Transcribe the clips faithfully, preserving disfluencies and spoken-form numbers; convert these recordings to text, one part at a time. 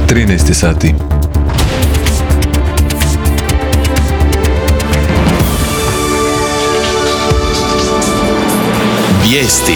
trinaest sati. Vijesti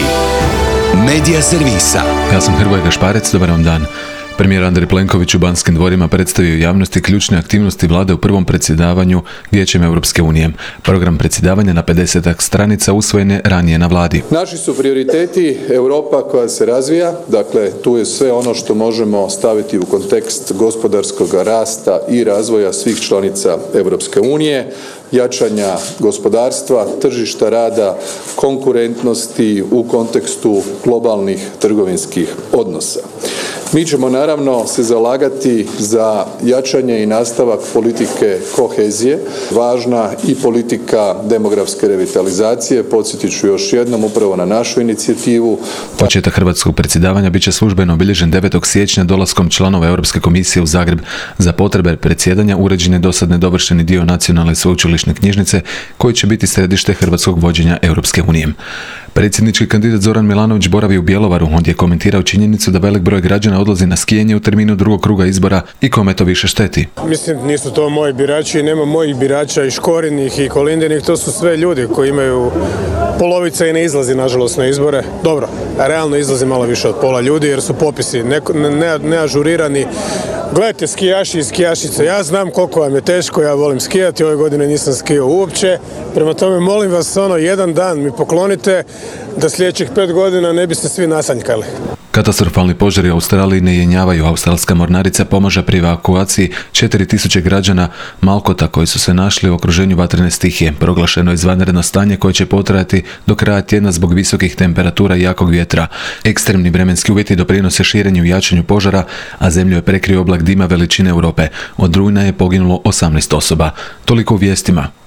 Medija servisa. Ja sam Hrvoje Gašparec, dobar vam dan. Premijer Andrej Plenković u Banskim dvorima predstavio javnosti ključne aktivnosti vlade u prvom predsjedavanju Vijećem Europske unije. Program predsjedavanja na pedesetak stranica usvojen je ranije na vladi. Naši su prioriteti Europa koja se razvija, dakle tu je sve ono što možemo staviti u kontekst gospodarskog rasta i razvoja svih članica Europske unije, jačanja gospodarstva, tržišta rada, konkurentnosti u kontekstu globalnih trgovinskih odnosa. Mi ćemo naravno se zalagati za jačanje i nastavak politike kohezije, važna i politika demografske revitalizacije. Podsjetit ću još jednom upravo na našu inicijativu. Početak hrvatskog predsjedavanja bit će službeno obilježen devetog siječnja dolaskom članova Europske komisije u Zagreb. Za potrebe predsjedanja uređen je dosad nedovršeni dio nacionalne sveučilišne knjižnice koji će biti središte hrvatskog vođenja Europske unije. Predsjednički kandidat Zoran Milanović boravi u Bjelovaru. On je komentirao činjenicu da velik broj građana odlazi na skijanje u terminu drugog kruga izbora i kome to više šteti. Mislim, nisu to moji birači, nema mojih birača i Škorinih i Kolindinih, to su sve ljudi koji imaju polovica i ne izlazi nažalost na izbore. Dobro, realno izlazi malo više od pola ljudi jer su popisi neažurirani. Ne, ne Gledajte, skijaši i skijašice, ja znam koliko vam je teško, ja volim skijati, ove godine nisam skijao uopće, prema tome molim vas ono jedan dan mi poklonite da sljedećih pet godina ne biste svi nasanjkali. Katastrofalni požari u Australiji ne jenjavaju. Australska mornarica pomaže pri evakuaciji četiri tisuće građana Malkota koji su se našli u okruženju vatrene stihije. Proglašeno je izvanredno stanje koje će potrajati do kraja tjedna zbog visokih temperatura i jakog vjetra. Ekstremni vremenski uvjeti doprinose širenju i jačanju požara, a zemlju je prekrio oblak dima veličine Europe. Od rujna je poginulo osamnaest osoba. Toliko u vijestima.